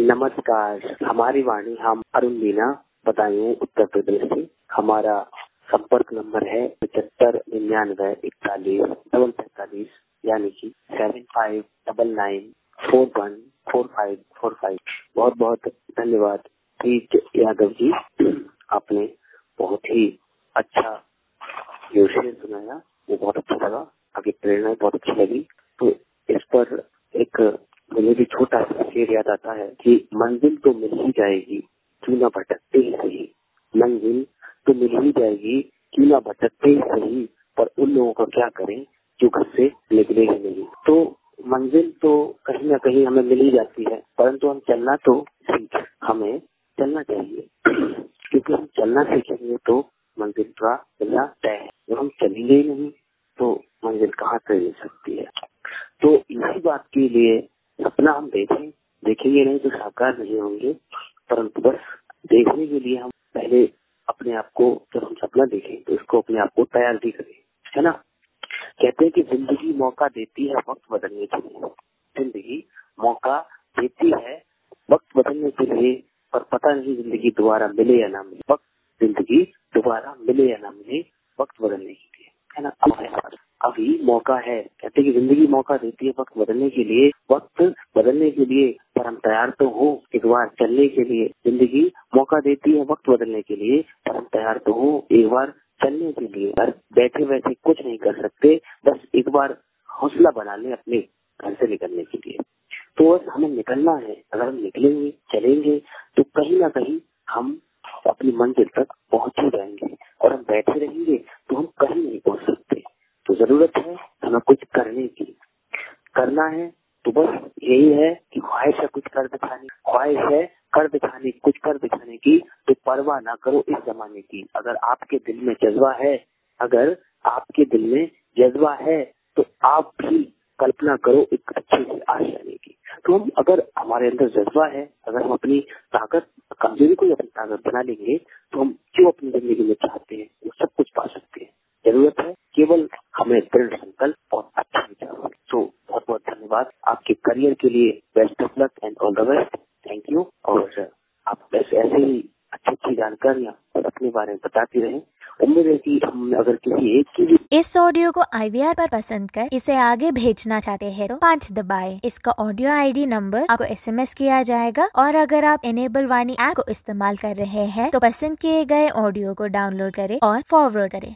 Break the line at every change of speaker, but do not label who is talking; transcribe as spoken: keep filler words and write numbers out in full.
नमस्कार, हमारी वाणी हम अरुण मीना बदायूं उत्तर प्रदेश से। हमारा संपर्क नंबर है पचहत्तर निन्यानवे इकतालीस डबल पैंतालीस यानी कि seven five double nine four one four five four five. बहुत बहुत धन्यवाद प्रीत यादव जी, आपने बहुत ही अच्छा ये शेर सुनाया, वो बहुत अच्छा लगा, आपकी प्रेरणा बहुत अच्छी लगी। तो इस पर एक मुझे भी छोटा सा शेर याद आता है कि मंजिल तो मिल ही जाएगी क्यों ना भटकते ही सही, मंजिल तो मिल ही जाएगी क्यों ना भटकते ही सही, पर उन लोगों का क्या करें जो घर से निकले ही नहीं। तो मंजिल तो कहीं ना कहीं हमें मिल ही जाती है, परंतु हम चलना तो सीख हमें चलना चाहिए, क्योंकि हम चलना सीखेंगे तो मंजिल का मिलना तय है। जब हम चलेंगे ही नहीं तो मंजिल कहाँ से मिल सकती है। तो इसी बात के लिए सपना हम देखें, देखेंगे नहीं तो साकार नहीं होंगे, परंतु बस देखने के लिए हम पहले अपने आप को, जब हम सपना देखें तो इसको अपने आप को तैयार भी करें, है ना। कहते हैं कि जिंदगी मौका देती है वक्त बदलने के लिए, जिंदगी मौका देती है वक्त बदलने के लिए, पर पता नहीं जिंदगी दोबारा मिले या ना मिले, वक्त जिंदगी दोबारा मिले या ना मिले वक्त बदलने के लिए, है ना। अब अभी मौका है, कहते हैं कि जिंदगी मौका देती है वक्त बदलने के लिए, वक्त बदलने के लिए, पर हम तैयार तो हो एक बार चलने के लिए। जिंदगी मौका देती है वक्त बदलने के लिए, पर हम तैयार तो हो एक बार चलने के लिए। घर बैठे बैठे कुछ नहीं कर सकते, बस एक बार हौसला बना ले अपने घर से निकलने के लिए। तो बस हमें निकलना है, अगर हम निकलेंगे चलेंगे तो कहीं ना कहीं हम अपनी मंजिल तक पहुंच ही जाएंगे, और हम बैठे रहेंगे तो हम कहीं नहीं पहुंच सकते। तो जरूरत है हमें कुछ करने की, करना है तो बस यही है कि ख्वाहिश है कुछ कर दिखाने, ख्वाहिश है कर दिखाने कुछ कर दिखाने की, तो परवाह ना करो इस जमाने की। अगर आपके दिल में जज्बा है, अगर आपके दिल में जज्बा है तो आप भी कल्पना करो एक अच्छी सी आज आने की। तो हम अगर हमारे अंदर जज्बा है, अगर हम अपनी ताकत कमजोरी को अपनी ताकत बना लेंगे तो हम जो अपनी जिंदगी में चाहते हैं वो सब कुछ पा सकते हैं। जरूरत है केवल हमें दृढ़ संकल्प और अच्छा विचार। तो बहुत बहुत धन्यवाद, आपके करियर के लिए best of luck and all the best. Thank you. और आप ऐसे ऐसे ही अच्छी अच्छी जानकारियाँ और अपने बारे में बताती रहें। उम्मीद है कि हम अगर किसी एक की भी
इस ऑडियो को आई वी आर पर पसंद कर इसे आगे भेजना चाहते हैं तो पाँच दबाएं। इसका ऑडियो आई डी नंबर आपको एस एम एस किया जाएगा, और अगर आप इनेबल वाणी ऐप को इस्तेमाल कर रहे हैं तो पसंद किए गए ऑडियो को डाउनलोड करें और फॉरवर्ड करें।